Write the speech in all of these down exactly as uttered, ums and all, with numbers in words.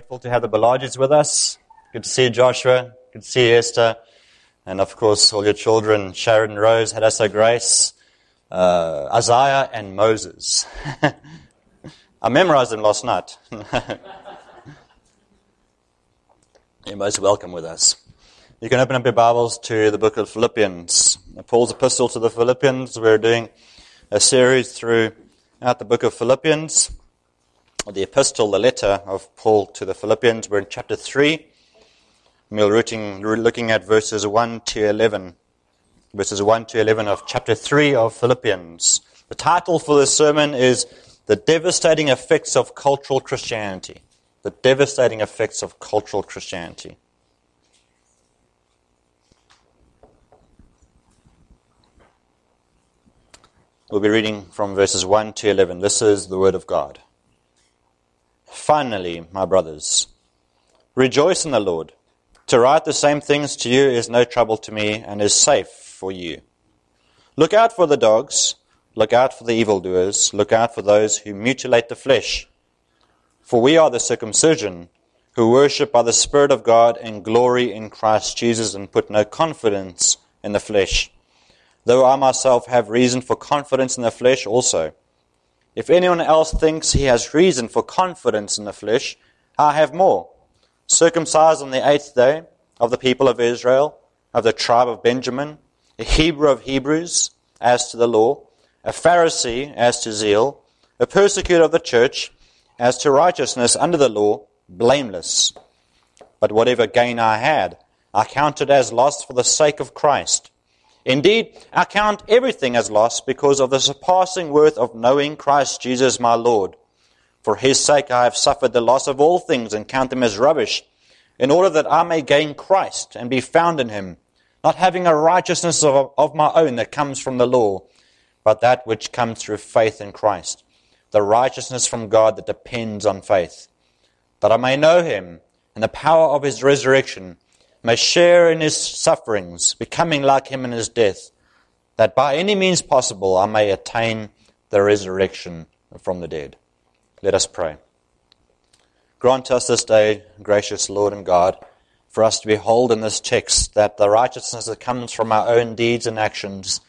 grateful to have the Balages with us. Good to see you, Joshua. Good to see you, Esther. And of course, all your children, Sharon, Rose, Hadassah, Grace, uh, Isaiah, and Moses. I memorized them last night. You're most welcome with us. You can open up your Bibles to the book of Philippians. Paul's epistle to the Philippians. We're doing a series throughout the book of Philippians. The epistle, the letter of Paul to the Philippians. We're in chapter three. We're looking at verses one to eleven. Verses one to eleven of chapter three of Philippians. The title for this sermon is The Devastating Effects of Cultural Christianity. The Devastating Effects of Cultural Christianity. We'll be reading from verses one to eleven. This is the Word of God. Finally, my brothers, rejoice in the Lord. To write the same things to you is no trouble to me and is safe for you. Look out for the dogs, look out for the evildoers, look out for those who mutilate the flesh. For we are the circumcision, who worship by the Spirit of God and glory in Christ Jesus and put no confidence in the flesh. Though I myself have reason for confidence in the flesh also. If anyone else thinks he has reason for confidence in the flesh, I have more. Circumcised on the eighth day, of the people of Israel, of the tribe of Benjamin, a Hebrew of Hebrews, as to the law, a Pharisee, as to zeal, a persecutor of the church, as to righteousness under the law, blameless. But whatever gain I had, I counted as loss for the sake of Christ. Indeed, I count everything as loss because of the surpassing worth of knowing Christ Jesus my Lord. For his sake I have suffered the loss of all things and count them as rubbish, in order that I may gain Christ and be found in him, not having a righteousness of, of my own that comes from the law, but that which comes through faith in Christ, the righteousness from God that depends on faith, that I may know him and the power of his resurrection, may share in his sufferings, becoming like him in his death, that by any means possible I may attain the resurrection from the dead. Let us pray. Grant us this day, gracious Lord and God, for us to behold in this text that the righteousness that comes from our own deeds and actions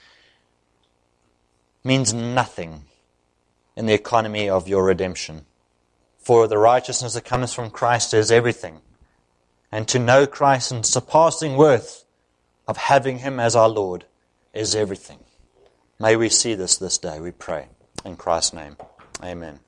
means nothing in the economy of your redemption. For the righteousness that comes from Christ is everything. And to know Christ and surpassing worth of having him as our Lord is everything. May we see this this day, we pray. In Christ's name, amen.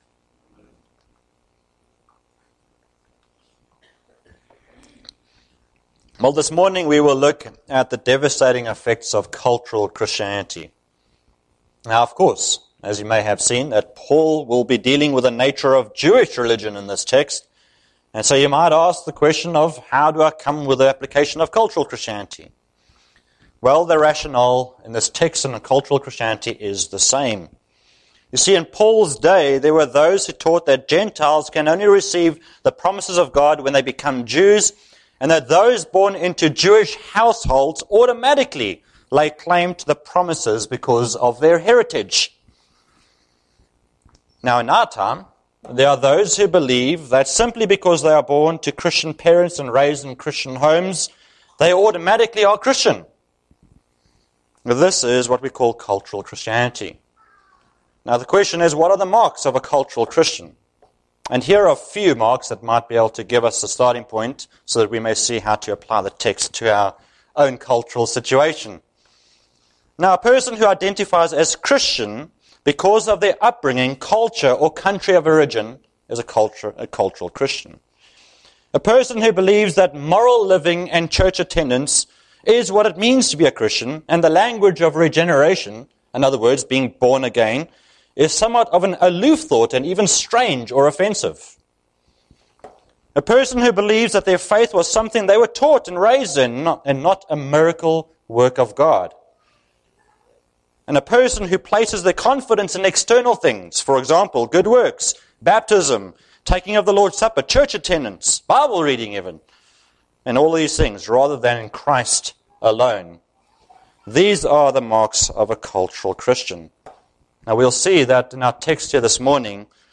Well, this morning we will look at the devastating effects of cultural Christianity. Now, of course, as you may have seen, that Paul will be dealing with the nature of Jewish religion in this text. And so you might ask the question of, how do I come with the application of cultural Christianity? Well, the rationale in this text and in cultural Christianity is the same. You see, in Paul's day, there were those who taught that Gentiles can only receive the promises of God when they become Jews, and that those born into Jewish households automatically lay claim to the promises because of their heritage. Now, in our time, there are those who believe that simply because they are born to Christian parents and raised in Christian homes, they automatically are Christian. This is what we call cultural Christianity. Now the question is, what are the marks of a cultural Christian? And here are a few marks that might be able to give us a starting point so that we may see how to apply the text to our own cultural situation. Now, a person who identifies as Christian because of their upbringing, culture, or country of origin is a, culture, a cultural Christian. A person who believes that moral living and church attendance is what it means to be a Christian, and the language of regeneration, in other words, being born again, is somewhat of an aloof thought and even strange or offensive. A person who believes that their faith was something they were taught and raised in, not, and not a miracle work of God. And a person who places their confidence in external things, for example, good works, baptism, taking of the Lord's Supper, church attendance, Bible reading even, and all these things, rather than in Christ alone. These are the marks of a cultural Christian. Now we'll see that in our text here this morning,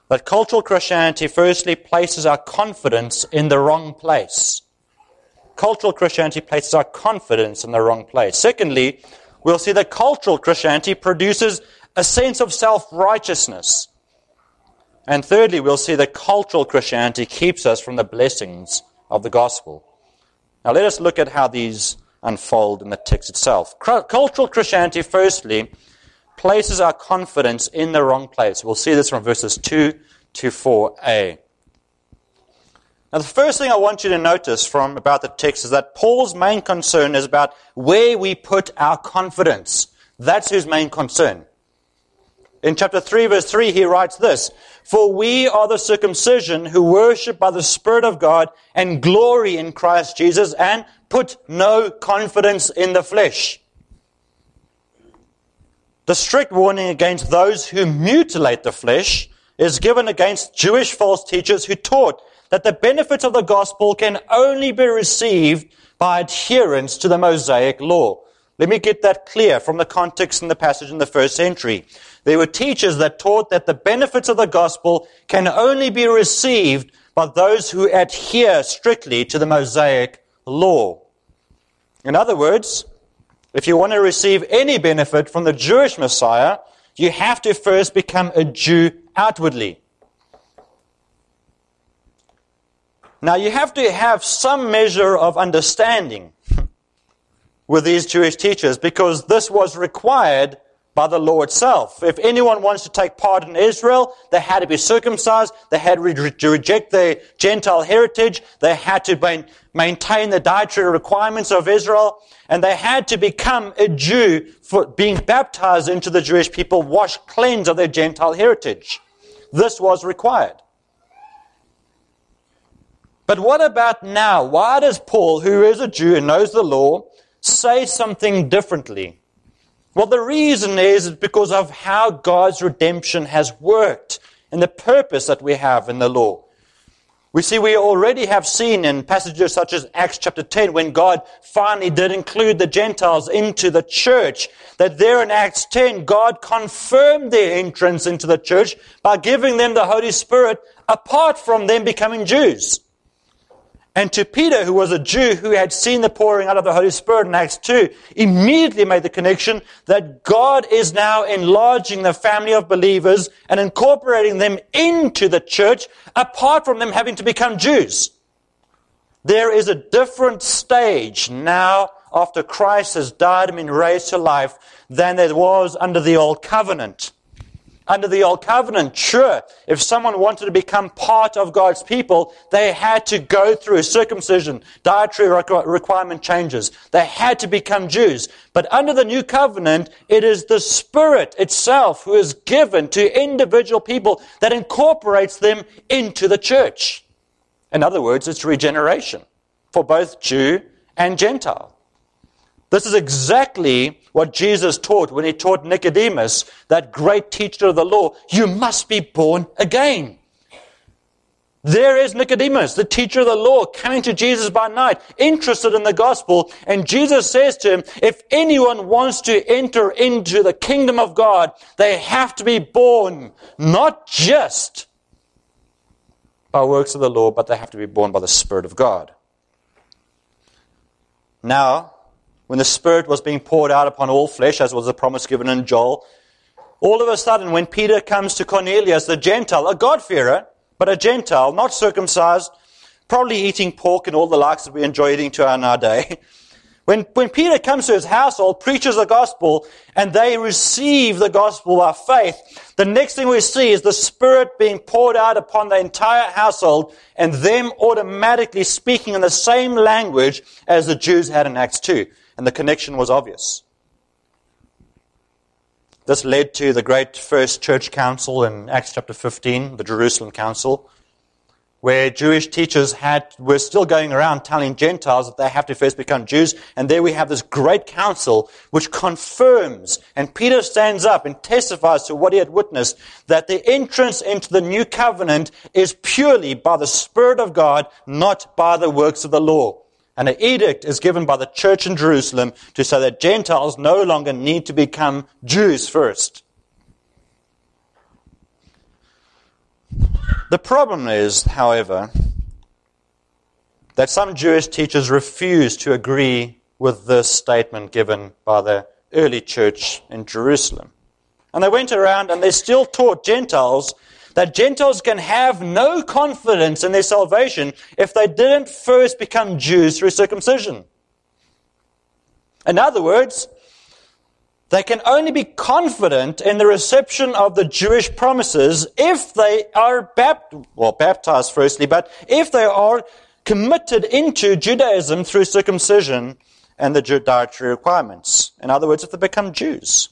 that cultural Christianity firstly places our confidence in the wrong place. Cultural Christianity places our confidence in the wrong place. Secondly, we'll see that cultural Christianity produces a sense of self-righteousness. And thirdly, we'll see that cultural Christianity keeps us from the blessings of the gospel. Now let us look at how these unfold in the text itself. Cultural Christianity, firstly, places our confidence in the wrong place. We'll see this from verses two to four a. Now the first thing I want you to notice from about the text is that Paul's main concern is about where we put our confidence. That's his main concern. In chapter three, verse three, he writes this, "For we are the circumcision who worship by the Spirit of God and glory in Christ Jesus and put no confidence in the flesh." The strict warning against those who mutilate the flesh is given against Jewish false teachers who taught that the benefits of the gospel can only be received by adherence to the Mosaic law. Let me get that clear from the context in the passage in the first century. There were teachers that taught that the benefits of the gospel can only be received by those who adhere strictly to the Mosaic law. In other words, if you want to receive any benefit from the Jewish Messiah, you have to first become a Jew outwardly. Now, you have to have some measure of understanding with these Jewish teachers because this was required by the law itself. If anyone wants to take part in Israel, they had to be circumcised, they had to reject their Gentile heritage, they had to main, maintain the dietary requirements of Israel, and they had to become a Jew for being baptized into the Jewish people, washed, cleansed of their Gentile heritage. This was required. But what about now? Why does Paul, who is a Jew and knows the law, say something differently? Well, the reason is because of how God's redemption has worked and the purpose that we have in the law. We see we already have seen in passages such as Acts chapter ten, when God finally did include the Gentiles into the church, that there in Acts ten, God confirmed their entrance into the church by giving them the Holy Spirit apart from them becoming Jews. And to Peter, who was a Jew who had seen the pouring out of the Holy Spirit in Acts two, immediately made the connection that God is now enlarging the family of believers and incorporating them into the church apart from them having to become Jews. There is a different stage now after Christ has died and been raised to life than there was under the Old Covenant. Under the Old Covenant, sure, if someone wanted to become part of God's people, they had to go through circumcision, dietary requirement changes. They had to become Jews. But under the New Covenant, it is the Spirit itself who is given to individual people that incorporates them into the church. In other words, it's regeneration for both Jew and Gentile. This is exactly what Jesus taught when he taught Nicodemus, that great teacher of the law. You must be born again. There is Nicodemus, the teacher of the law, coming to Jesus by night, interested in the gospel. And Jesus says to him, if anyone wants to enter into the kingdom of God, they have to be born, not just by works of the law, but they have to be born by the Spirit of God. Now, when the Spirit was being poured out upon all flesh, as was the promise given in Joel, all of a sudden, when Peter comes to Cornelius, the Gentile, a God-fearer, but a Gentile, not circumcised, probably eating pork and all the likes that we enjoy eating to in our day. When, when Peter comes to his household, preaches the gospel, and they receive the gospel by faith, the next thing we see is the Spirit being poured out upon the entire household, and them automatically speaking in the same language as the Jews had in Acts two. And the connection was obvious. This led to the great first church council in Acts chapter fifteen, the Jerusalem Council, where Jewish teachers had were still going around telling Gentiles that they have to first become Jews. And there we have this great council which confirms, and Peter stands up and testifies to what he had witnessed, that the entrance into the new covenant is purely by the Spirit of God, not by the works of the law. And an edict is given by the church in Jerusalem to say that Gentiles no longer need to become Jews first. The problem is, however, that some Jewish teachers refuse to agree with this statement given by the early church in Jerusalem. And they went around and they still taught Gentiles that Gentiles can have no confidence in their salvation if they didn't first become Jews through circumcision. In other words, they can only be confident in the reception of the Jewish promises if they are bapt- well, baptized firstly, but if they are committed into Judaism through circumcision and the dietary requirements. In other words, if they become Jews.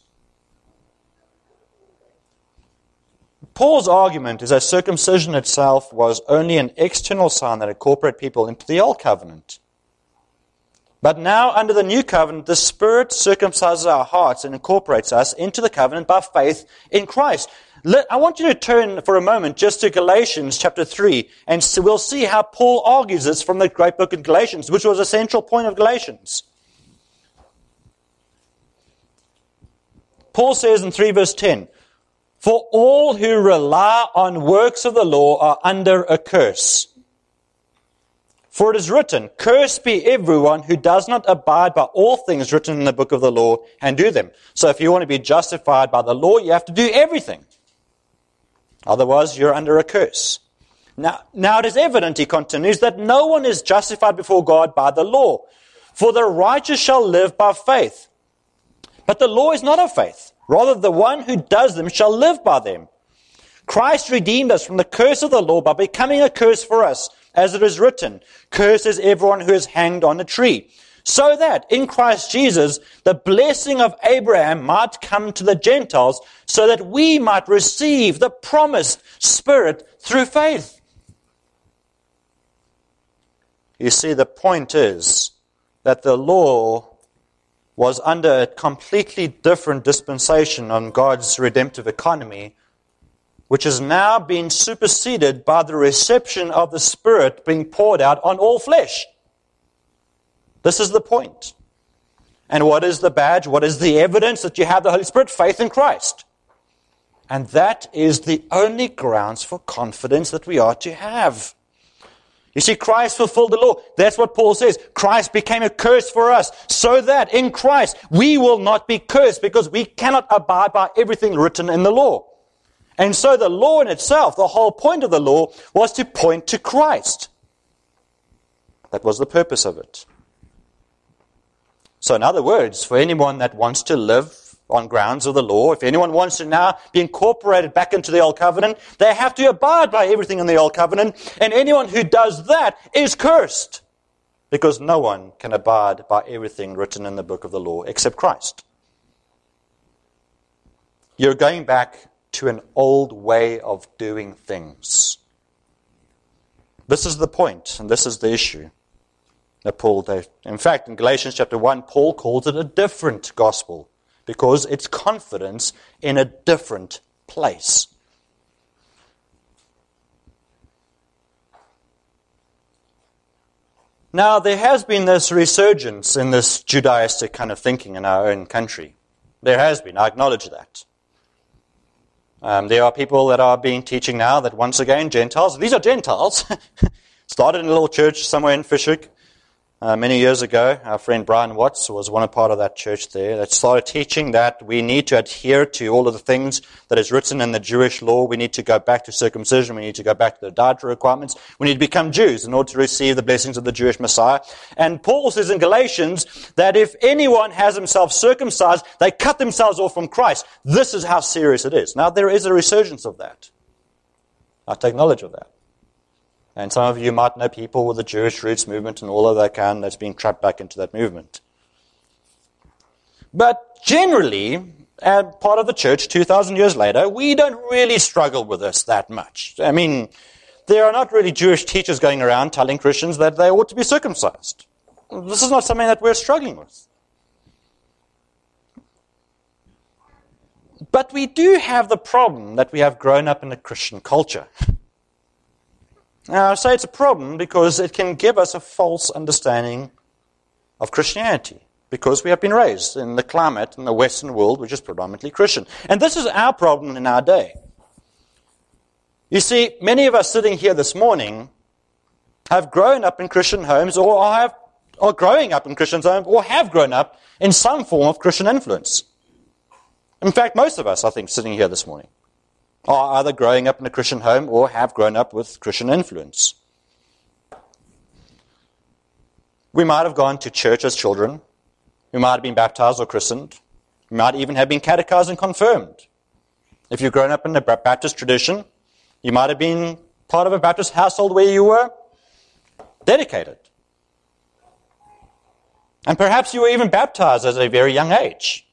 Paul's argument is that circumcision itself was only an external sign that incorporated people into the old covenant. But now, under the new covenant, the Spirit circumcises our hearts and incorporates us into the covenant by faith in Christ. Let, I want you to turn for a moment just to Galatians chapter three, and so we'll see how Paul argues this from the great book of Galatians, which was a central point of Galatians. Paul says in three verse ten, "For all who rely on works of the law are under a curse. For it is written, cursed be everyone who does not abide by all things written in the book of the law and do them." So if you want to be justified by the law, you have to do everything. Otherwise, you're under a curse. Now, now it is evident, he continues, that no one is justified before God by the law. For the righteous shall live by faith. But the law is not of faith. Rather, the one who does them shall live by them. Christ redeemed us from the curse of the law by becoming a curse for us. As it is written, cursed is everyone who is hanged on a tree. So that in Christ Jesus, the blessing of Abraham might come to the Gentiles, so that we might receive the promised Spirit through faith. You see, the point is that the law was under a completely different dispensation on God's redemptive economy, which has now been superseded by the reception of the Spirit being poured out on all flesh. This is the point. And what is the badge? What is the evidence that you have the Holy Spirit? Faith in Christ. And that is the only grounds for confidence that we are to have. You see, Christ fulfilled the law. That's what Paul says. Christ became a curse for us, so that in Christ we will not be cursed, because we cannot abide by everything written in the law. And so the law in itself, the whole point of the law, was to point to Christ. That was the purpose of it. So in other words, for anyone that wants to live on grounds of the law, if anyone wants to now be incorporated back into the Old Covenant, they have to abide by everything in the Old Covenant. And anyone who does that is cursed, because no one can abide by everything written in the book of the law except Christ. You're going back to an old way of doing things. This is the point, and this is the issue that Paul, in fact, in Galatians chapter one, Paul calls it a different gospel, because it's confidence in a different place. Now, there has been this resurgence in this Judaistic kind of thinking in our own country. There has been, I acknowledge that. Um, there are people that are being teaching now that once again, Gentiles, these are Gentiles, started in a little church somewhere in Fishwick uh, many years ago. Our friend Brian Watts was one part of that church there that started teaching that we need to adhere to all of the things that is written in the Jewish law. We need to go back to circumcision. We need to go back to the dietary requirements. We need to become Jews in order to receive the blessings of the Jewish Messiah. And Paul says in Galatians that if anyone has himself circumcised, they cut themselves off from Christ. This is how serious it is. Now, there is a resurgence of that. I take knowledge of that. And some of you might know people with the Jewish roots movement and all of that kind that's been trapped back into that movement. But generally, uh, part of the church, two thousand years later, we don't really struggle with this that much. I mean, there are not really Jewish teachers going around telling Christians that they ought to be circumcised. This is not something that we're struggling with. But we do have the problem that we have grown up in a Christian culture. Now, I say it's a problem because it can give us a false understanding of Christianity, because we have been raised in the climate in the Western world, which is predominantly Christian. And this is our problem in our day. You see, many of us sitting here this morning have grown up in Christian homes or have, are growing up in Christian homes or have grown up in some form of Christian influence. In fact, most of us, I think, sitting here this morning are either growing up in a Christian home or have grown up with Christian influence. We might have gone to church as children. We might have been baptized or christened. We might even have been catechized and confirmed. If you've grown up in the Baptist tradition, you might have been part of a Baptist household where you were dedicated. And perhaps you were even baptized at a very young age.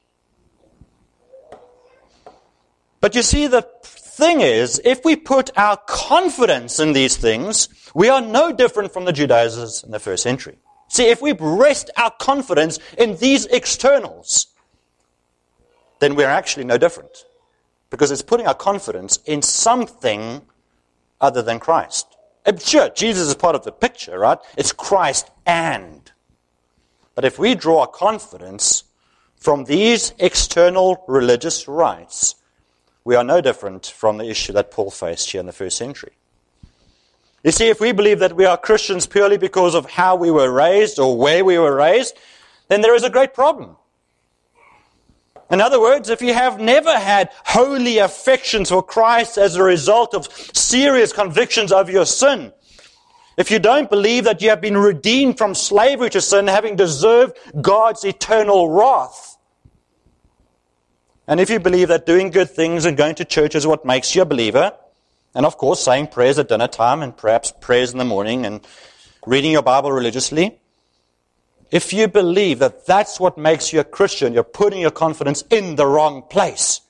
But you see, the thing is, if we put our confidence in these things, we are no different from the Judaizers in the first century. See, if we rest our confidence in these externals, then we're actually no different. Because it's putting our confidence in something other than Christ. Sure, Jesus is part of the picture, right? It's Christ and. But if we draw our confidence from these external religious rites, we are no different from the issue that Paul faced here in the first century. You see, if we believe that we are Christians purely because of how we were raised or where we were raised, then there is a great problem. In other words, if you have never had holy affections for Christ as a result of serious convictions of your sin, if you don't believe that you have been redeemed from slavery to sin, having deserved God's eternal wrath, and if you believe that doing good things and going to church is what makes you a believer, and of course saying prayers at dinner time and perhaps prayers in the morning and reading your Bible religiously, if you believe that that's what makes you a Christian, you're putting your confidence in the wrong place.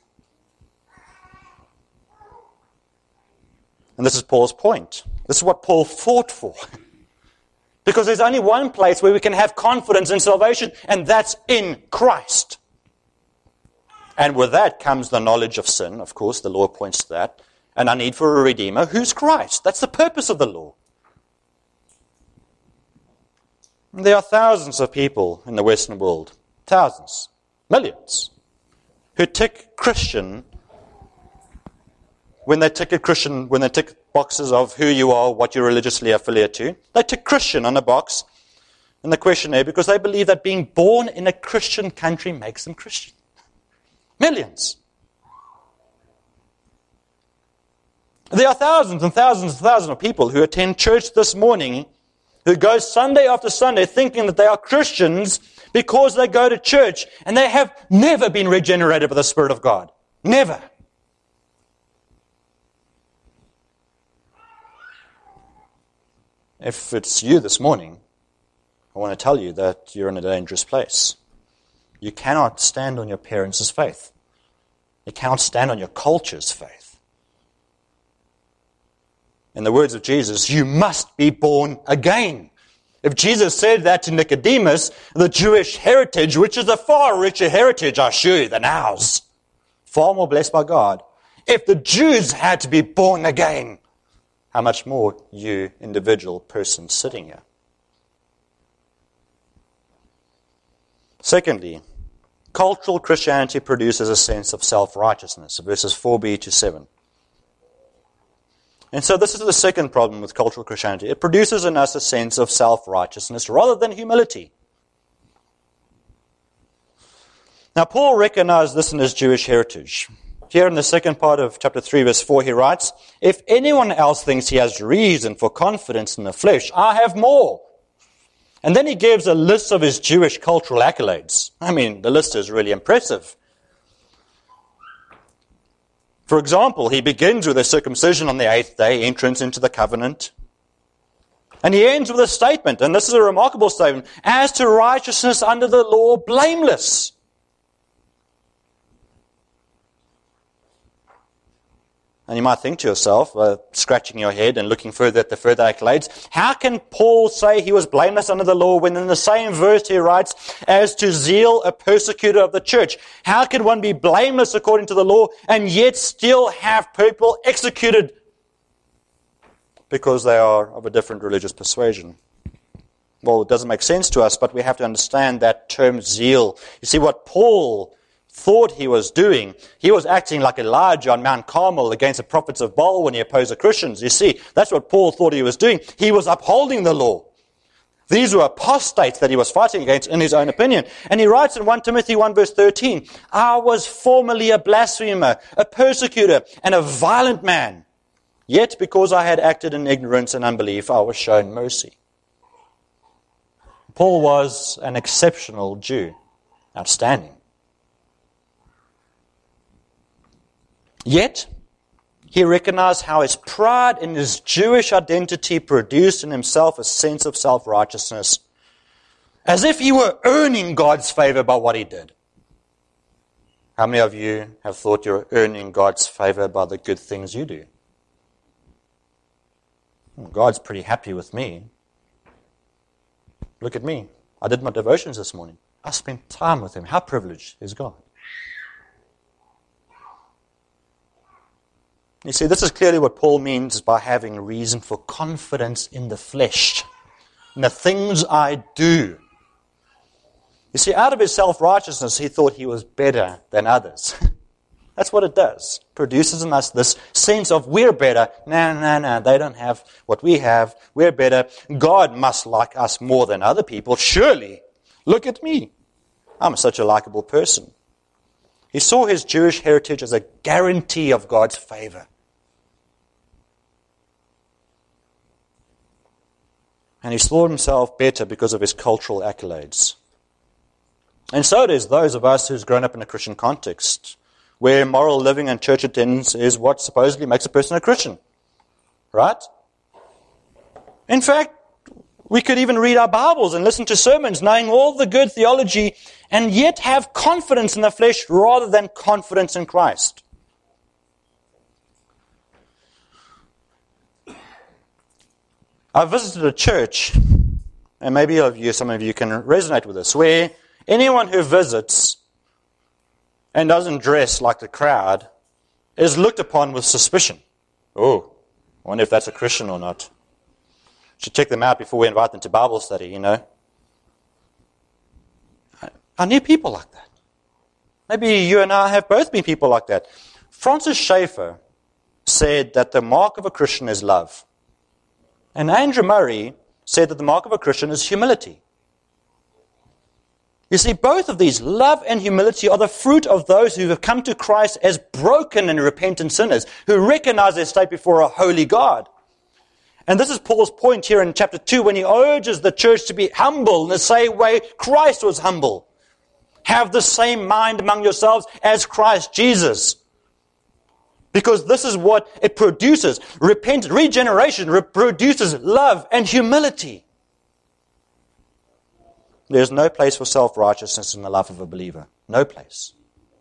And this is Paul's point. This is what Paul fought for. Because there's only one place where we can have confidence in salvation, and that's in Christ. And with that comes the knowledge of sin. Of course, the law points to that. And our need for a Redeemer. Who's Christ? That's the purpose of the law. There are thousands of people in the Western world, thousands, millions, who tick Christian when they tick a Christian, when they tick boxes of who you are, what you're religiously affiliated to. They tick Christian on a box in the questionnaire because they believe that being born in a Christian country makes them Christian. Millions. There are thousands and thousands and thousands of people who attend church this morning who go Sunday after Sunday thinking that they are Christians because they go to church and they have never been regenerated by the Spirit of God. Never. If it's you this morning, I want to tell you that you're in a dangerous place. You cannot stand on your parents' faith. You cannot stand on your culture's faith. In the words of Jesus, you must be born again. If Jesus said that to Nicodemus, the Jewish heritage, which is a far richer heritage, I assure you, than ours, far more blessed by God. If the Jews had to be born again, how much more you, individual person sitting here? Secondly, cultural Christianity produces a sense of self-righteousness, verses four b to seven. And so this is the second problem with cultural Christianity. It produces in us a sense of self-righteousness rather than humility. Now, Paul recognized this in his Jewish heritage. Here in the second part of chapter three, verse four, he writes, "If anyone else thinks he has reason for confidence in the flesh, I have more." And then he gives a list of his Jewish cultural accolades. I mean, the list is really impressive. For example, he begins with a circumcision on the eighth day, entrance into the covenant. And he ends with a statement, and this is a remarkable statement, as to righteousness under the law, blameless. And you might think to yourself, uh, scratching your head and looking further at the further accolades, how can Paul say he was blameless under the law when in the same verse he writes, as to zeal, a persecutor of the church? How can one be blameless according to the law and yet still have people executed because they are of a different religious persuasion? Well, it doesn't make sense to us, but we have to understand that term zeal. You see, what Paul thought he was doing. He was acting like Elijah on Mount Carmel against the prophets of Baal when he opposed the Christians. You see, that's what Paul thought he was doing. He was upholding the law. These were apostates that he was fighting against in his own opinion. And he writes in First Timothy one verse thirteen, I was formerly a blasphemer, a persecutor, and a violent man. Yet because I had acted in ignorance and unbelief, I was shown mercy. Paul was an exceptional Jew. Outstanding. Yet, he recognized how his pride in his Jewish identity produced in himself a sense of self-righteousness, as if he were earning God's favor by what he did. How many of you have thought you're earning God's favor by the good things you do? God's pretty happy with me. Look at me. I did my devotions this morning. I spent time with him. How privileged is God? You see, this is clearly what Paul means by having reason for confidence in the flesh, in the things I do. You see, out of his self-righteousness, he thought he was better than others. That's what it does. It produces in us this sense of we're better. No, no, no, they don't have what we have. We're better. God must like us more than other people. Surely. Look at me. I'm such a likable person. He saw his Jewish heritage as a guarantee of God's favor. And he saw himself better because of his cultural accolades. And so it is those of us who's grown up in a Christian context, where moral living and church attendance is what supposedly makes a person a Christian. Right? In fact, we could even read our Bibles and listen to sermons, knowing all the good theology, and yet have confidence in the flesh rather than confidence in Christ. I visited a church, and maybe of you, some of you can resonate with this, where anyone who visits and doesn't dress like the crowd is looked upon with suspicion. Oh, I wonder if that's a Christian or not. Should check them out before we invite them to Bible study, you know. I knew people like that. Maybe you and I have both been people like that. Francis Schaeffer said that the mark of a Christian is love. And Andrew Murray said that the mark of a Christian is humility. You see, both of these, love and humility, are the fruit of those who have come to Christ as broken and repentant sinners, who recognize their state before a holy God. And this is Paul's point here in chapter two, when he urges the church to be humble in the same way Christ was humble. Have the same mind among yourselves as Christ Jesus. Because this is what it produces. Repentance, regeneration produces love and humility. There's no place for self-righteousness in the life of a believer. No place.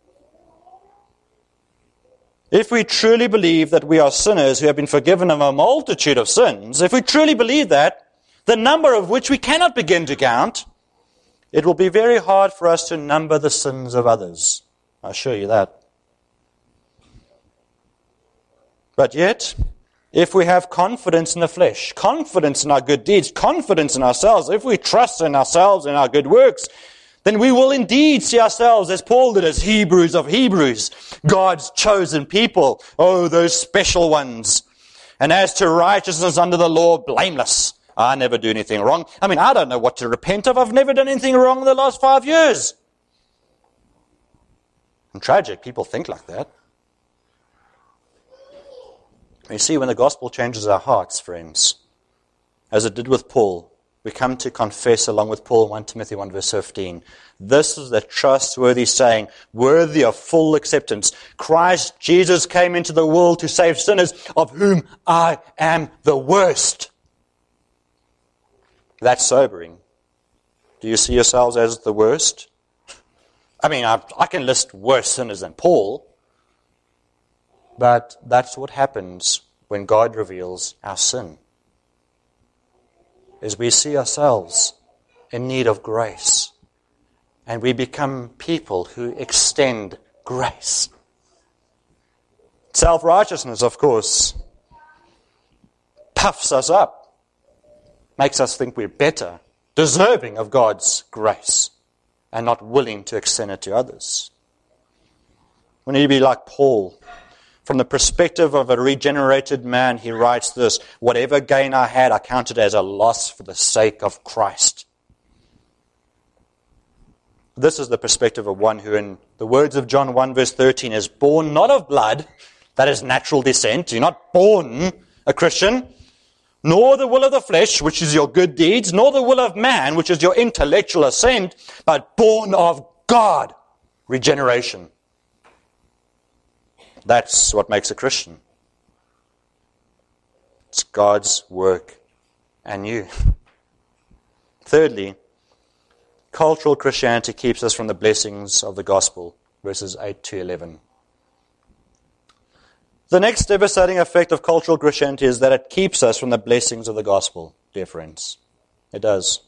If we truly believe that we are sinners who have been forgiven of a multitude of sins, if we truly believe that, the number of which we cannot begin to count, it will be very hard for us to number the sins of others. I assure you that. But yet, if we have confidence in the flesh, confidence in our good deeds, confidence in ourselves, if we trust in ourselves and our good works, then we will indeed see ourselves, as Paul did, as Hebrews of Hebrews, God's chosen people, oh, those special ones. And as to righteousness under the law, blameless. I never do anything wrong. I mean, I don't know what to repent of. I've never done anything wrong in the last five years. And tragic, people think like that. You see, when the gospel changes our hearts, friends, as it did with Paul, we come to confess along with Paul in First Timothy one verse fifteen. This is the trustworthy saying, worthy of full acceptance. Christ Jesus came into the world to save sinners, of whom I am the worst. That's sobering. Do you see yourselves as the worst? I mean, I, I can list worse sinners than Paul. But that's what happens when God reveals our sin. Is we see ourselves in need of grace. And we become people who extend grace. Self-righteousness, of course, puffs us up. Makes us think we're better, deserving of God's grace, and not willing to extend it to others. We need to be like Paul. From the perspective of a regenerated man, he writes this: whatever gain I had, I counted as a loss for the sake of Christ. This is the perspective of one who, in the words of John one verse thirteen, is born not of blood, that is natural descent. You're not born a Christian, nor the will of the flesh, which is your good deeds, nor the will of man, which is your intellectual assent, but born of God, regeneration. That's what makes a Christian. It's God's work and you. Thirdly, cultural Christianity keeps us from the blessings of the gospel, verses eight to eleven. The next devastating effect of cultural Christianity is that it keeps us from the blessings of the gospel, dear friends. It does.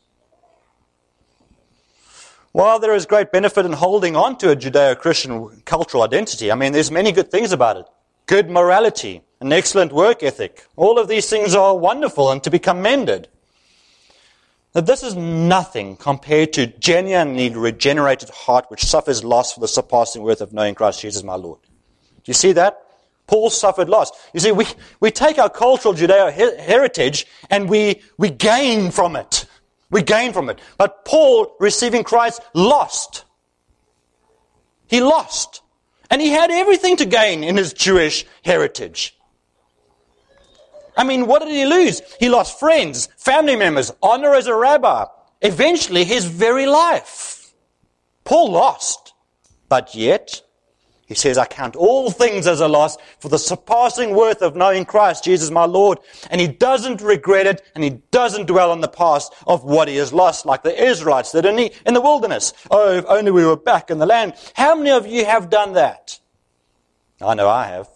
While there is great benefit in holding on to a Judeo-Christian cultural identity, I mean, there's many good things about it. Good morality, an excellent work ethic. All of these things are wonderful and to be commended. That this is nothing compared to genuinely regenerated heart which suffers loss for the surpassing worth of knowing Christ Jesus my Lord. Do you see that? Paul suffered loss. You see, we, we take our cultural Judeo heritage and we, we gain from it. We gain from it. But Paul, receiving Christ, lost. He lost. And he had everything to gain in his Jewish heritage. I mean, what did he lose? He lost friends, family members, honor as a rabbi, eventually his very life. Paul lost. But yet, he says, I count all things as a loss for the surpassing worth of knowing Christ, Jesus my Lord. And he doesn't regret it, and he doesn't dwell on the past of what he has lost, like the Israelites did in the, in the wilderness. Oh, if only we were back in the land. How many of you have done that? I know I have.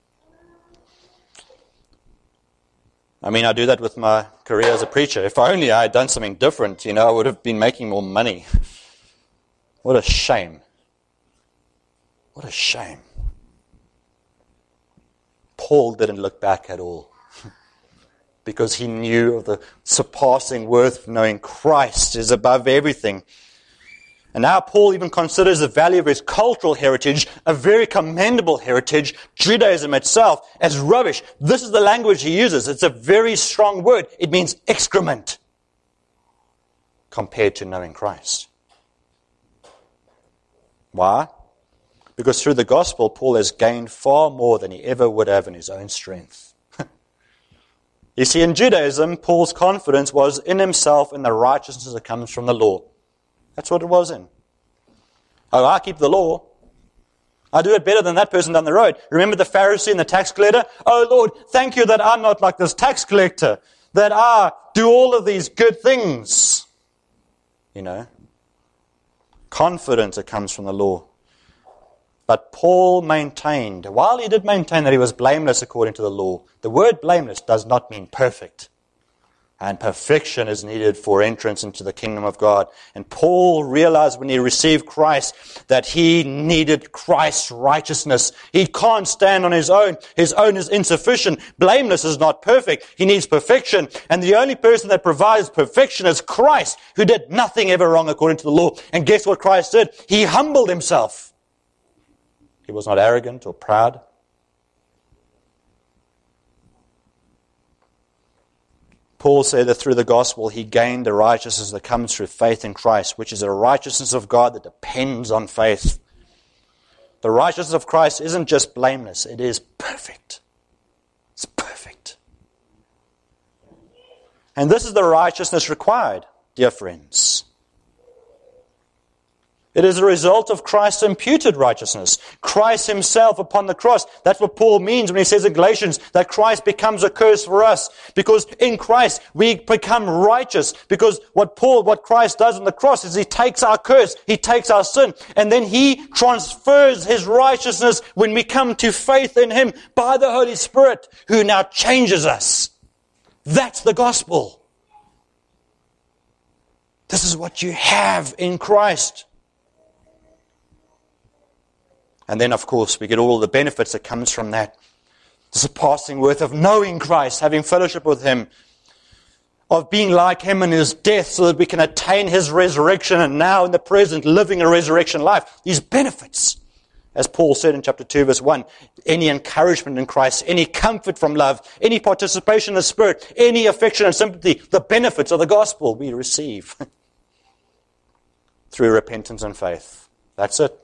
I mean, I do that with my career as a preacher. If only I had done something different, you know, I would have been making more money. What a shame. What a shame. Paul didn't look back at all because he knew of the surpassing worth of knowing Christ is above everything. And now Paul even considers the value of his cultural heritage, a very commendable heritage, Judaism itself, as rubbish. This is the language he uses. It's a very strong word. It means excrement compared to knowing Christ. Why? Because through the gospel, Paul has gained far more than he ever would have in his own strength. You see, in Judaism, Paul's confidence was in himself and the righteousness that comes from the law. That's what it was in. Oh, I keep the law. I do it better than that person down the road. Remember the Pharisee and the tax collector? Oh, Lord, thank you that I'm not like this tax collector, that I do all of these good things. You know, confidence that comes from the law. But Paul maintained, while he did maintain that he was blameless according to the law, the word blameless does not mean perfect. And perfection is needed for entrance into the kingdom of God. And Paul realized when he received Christ that he needed Christ's righteousness. He can't stand on his own. His own is insufficient. Blameless is not perfect. He needs perfection. And the only person that provides perfection is Christ, who did nothing ever wrong according to the law. And guess what Christ did? He humbled himself. He was not arrogant or proud. Paul said that through the gospel he gained the righteousness that comes through faith in Christ, which is a righteousness of God that depends on faith. The righteousness of Christ isn't just blameless, it is perfect. It's perfect. And this is the righteousness required, dear friends. It is a result of Christ's imputed righteousness. Christ himself upon the cross. That's what Paul means when he says in Galatians that Christ becomes a curse for us. Because in Christ we become righteous. Because what Paul, what Christ does on the cross is he takes our curse, he takes our sin, and then he transfers his righteousness when we come to faith in him by the Holy Spirit, who now changes us. That's the gospel. This is what you have in Christ. And then, of course, we get all the benefits that comes from that. The surpassing worth of knowing Christ, having fellowship with him, of being like him in his death so that we can attain his resurrection and now in the present living a resurrection life. These benefits. As Paul said in chapter two, verse one, any encouragement in Christ, any comfort from love, any participation in the Spirit, any affection and sympathy, the benefits of the gospel we receive through repentance and faith. That's it.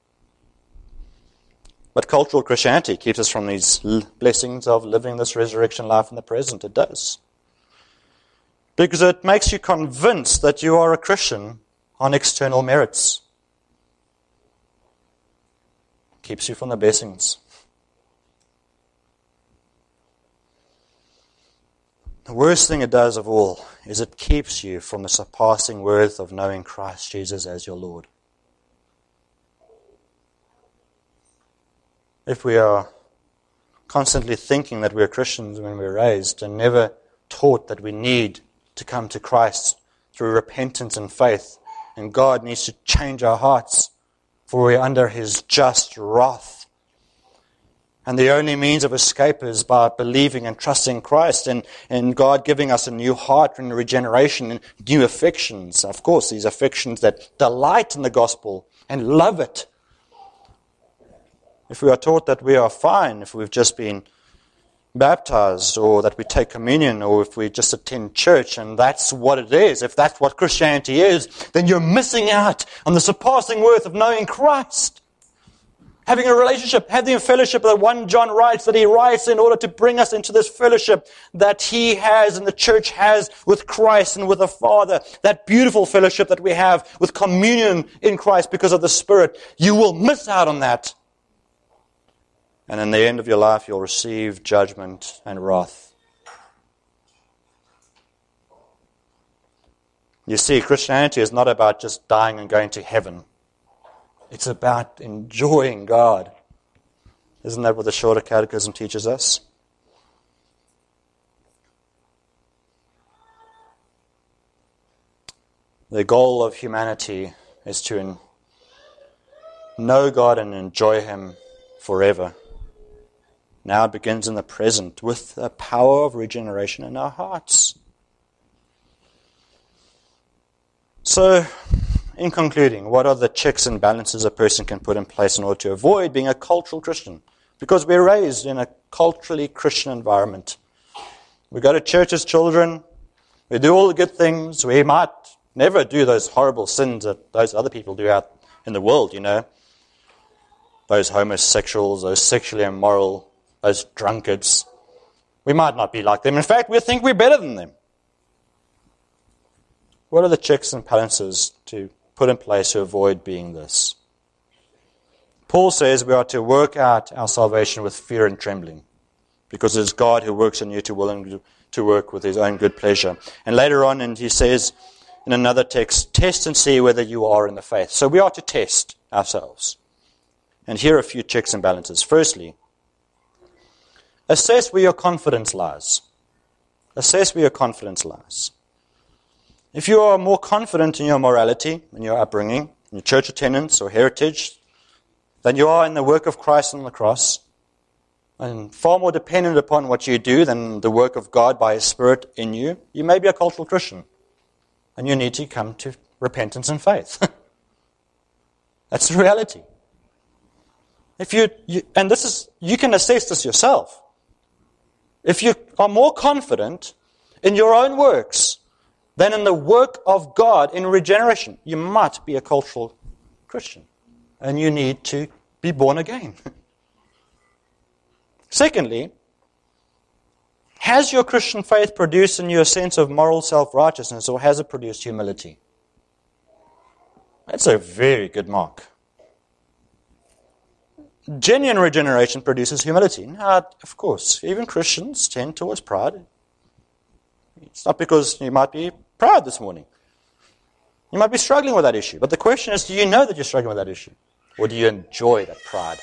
But cultural Christianity keeps us from these blessings of living this resurrection life in the present. It does. Because it makes you convinced that you are a Christian on external merits. Keeps you from the blessings. The worst thing it does of all is it keeps you from the surpassing worth of knowing Christ Jesus as your Lord. If we are constantly thinking that we're Christians when we're raised and never taught that we need to come to Christ through repentance and faith, and God needs to change our hearts, for we're under His just wrath. And the only means of escape is by believing and trusting Christ, and, and God giving us a new heart and regeneration and new affections. Of course, these affections that delight in the gospel and love it. If we are taught that we are fine, if we've just been baptized, or that we take communion, or if we just attend church, and that's what it is, if that's what Christianity is, then you're missing out on the surpassing worth of knowing Christ. Having a relationship, having a fellowship that First John writes, that he writes in order to bring us into this fellowship that he has and the church has with Christ and with the Father. That beautiful fellowship that we have with communion in Christ because of the Spirit. You will miss out on that. And in the end of your life, you'll receive judgment and wrath. You see, Christianity is not about just dying and going to heaven. It's about enjoying God. Isn't that what the Shorter Catechism teaches us? The goal of humanity is to know God and enjoy Him forever. Now it begins in the present with the power of regeneration in our hearts. So, in concluding, what are the checks and balances a person can put in place in order to avoid being a cultural Christian? Because we're raised in a culturally Christian environment. We go to church as children. We do all the good things. We might never do those horrible sins that those other people do out in the world, you know. Those homosexuals, those sexually immoral, those drunkards. We might not be like them. In fact, we think we're better than them. What are the checks and balances to put in place to avoid being this? Paul says we are to work out our salvation with fear and trembling, because it is God who works in you to will and to work with His own good pleasure. And later on, and he says in another text, test and see whether you are in the faith. So we are to test ourselves. And here are a few checks and balances. Firstly, assess where your confidence lies. Assess where your confidence lies. If you are more confident in your morality, in your upbringing, in your church attendance or heritage, than you are in the work of Christ on the cross, and far more dependent upon what you do than the work of God by His Spirit in you, you may be a cultural Christian. And you need to come to repentance and faith. That's the reality. If you, you and this is, you can assess this yourself. If you are more confident in your own works than in the work of God in regeneration, you might be a cultural Christian. And you need to be born again. Secondly, has your Christian faith produced in you a sense of moral self-righteousness, or has it produced humility? That's a very good mark. Genuine regeneration produces humility. Now, of course, even Christians tend towards pride. It's not because you might be proud this morning. You might be struggling with that issue. But the question is, do you know that you're struggling with that issue? Or do you enjoy that pride?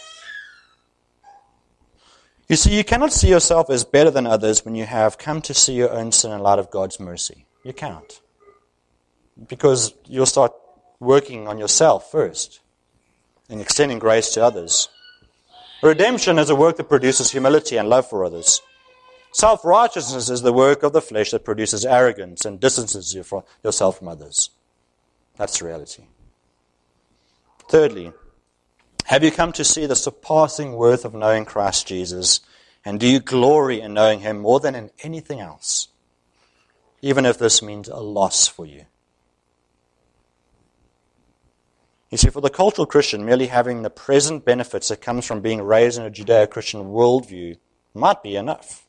You see, you cannot see yourself as better than others when you have come to see your own sin in light of God's mercy. You can't. Because you'll start working on yourself first and extending grace to others. Redemption is a work that produces humility and love for others. Self-righteousness is the work of the flesh that produces arrogance and distances you from yourself from others. That's the reality. Thirdly, Have you come to see the surpassing worth of knowing Christ Jesus? And do you glory in knowing him more than in anything else? Even if this means a loss for you. You see, for the cultural Christian, merely having the present benefits that comes from being raised in a Judeo-Christian worldview might be enough.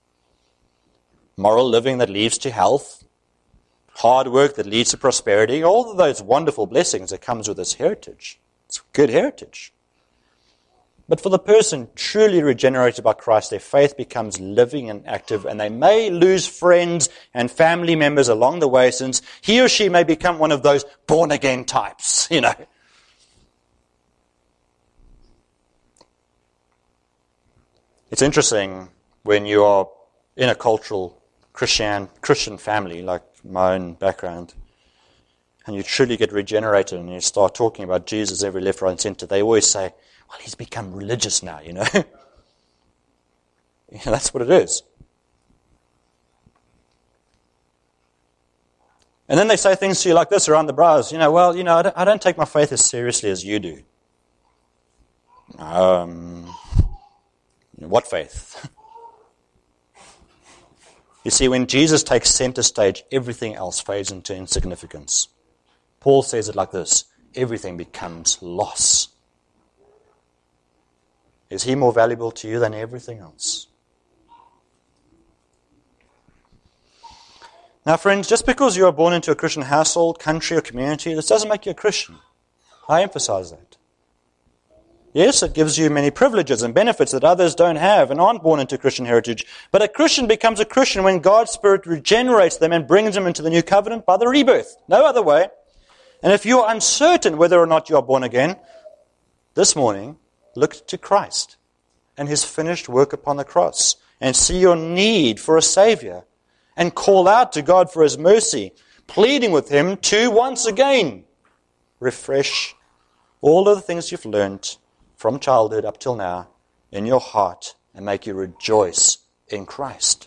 Moral living that leads to health, hard work that leads to prosperity, all of those wonderful blessings that comes with this heritage. It's good heritage. But for the person truly regenerated by Christ, their faith becomes living and active, and they may lose friends and family members along the way, since he or she may become one of those born-again types, you know. It's interesting when you are in a cultural Christian Christian family, like my own background, and you truly get regenerated and you start talking about Jesus every left, right, and center. They always say, well, he's become religious now, you know. You know, that's what it is. And then they say things to you like this around the brows. You know, well, you know, I don't, I don't take my faith as seriously as you do. Um, what faith? You see, when Jesus takes center stage, everything else fades into insignificance. Paul says it like this: everything becomes loss. Is he more valuable to you than everything else? Now, friends, just because you are born into a Christian household, country, or community, this doesn't make you a Christian. I emphasize that. Yes, it gives you many privileges and benefits that others don't have and aren't born into Christian heritage. But a Christian becomes a Christian when God's Spirit regenerates them and brings them into the new covenant by the rebirth. No other way. And if you're uncertain whether or not you are born again, this morning, look to Christ and his finished work upon the cross and see your need for a Savior and call out to God for his mercy, pleading with him to once again refresh all of the things you've learned from childhood up till now in your heart and make you rejoice in Christ.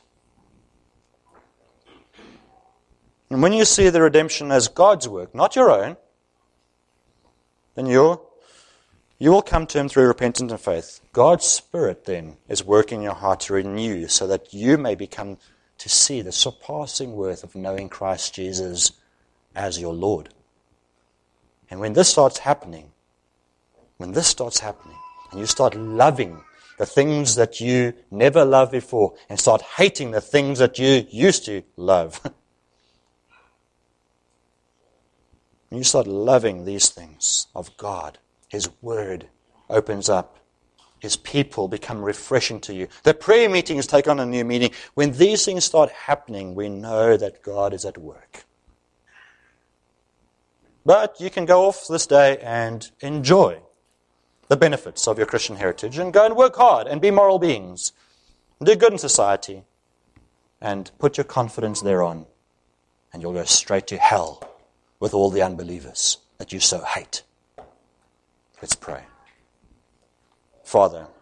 And when you see the redemption as God's work, not your own, then you're You will come to him through repentance and faith. God's Spirit then is working in your heart to renew so that you may become to see the surpassing worth of knowing Christ Jesus as your Lord. And when this starts happening, when this starts happening, and you start loving the things that you never loved before and start hating the things that you used to love, when you start loving these things of God, his word opens up. His people become refreshing to you. The prayer meetings take on a new meaning. When these things start happening, we know that God is at work. But you can go off this day and enjoy the benefits of your Christian heritage and go and work hard and be moral beings. Do good in society and put your confidence thereon, and you'll go straight to hell with all the unbelievers that you so hate. Let's pray. Father,